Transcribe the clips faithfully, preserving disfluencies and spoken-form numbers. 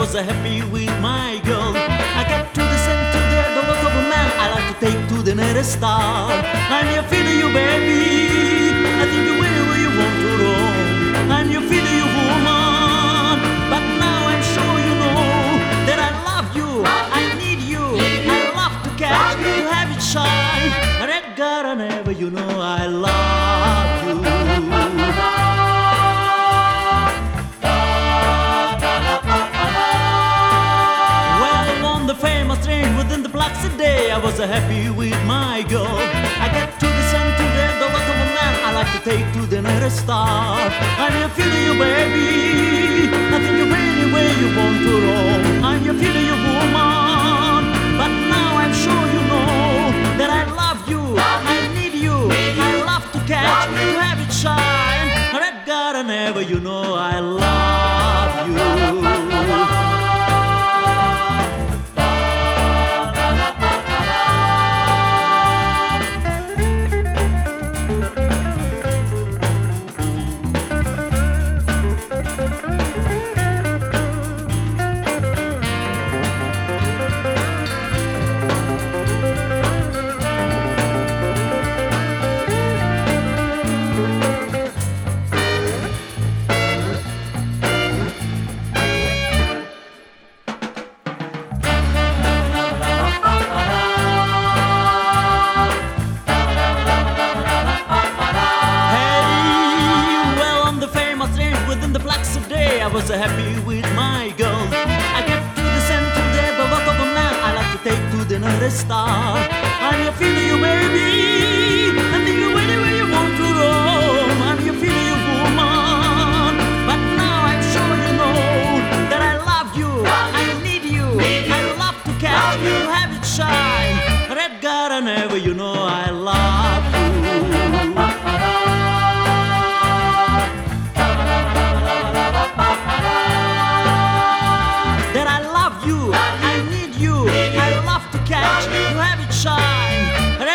was uh, happy with my girl. I got to the center there, the lot of a man I like to take to the nearest star. And you feel you, baby, I think you will where you want to roam. And you feel you, woman, but now I'm sure you know that I love you, I need you, I love to catch you, to have it shine. And I gotta never, you know I love you. Within the blocks a day, I was uh, happy with my girl. I got to the center there, the lot of a man I like to take to the nearest star. And you feel you, baby, I think you're really where you want to roam. And you feel you, woman, but now I'm sure you know that I love you, I need you, I love to catch you, to have it shine. And I gotta never, you know I love you. I was uh, happy with my girl. I get to the center there, the lot of a man I like to take to the nearest star. And you feel you, baby, and think you're anywhere you want to roam. And you feel you, woman, but now I'm sure you know that I love you, I need you, I love to catch you, have it shine. Red God, never, you know I love you.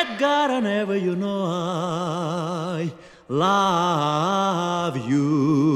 Never, you know I love you.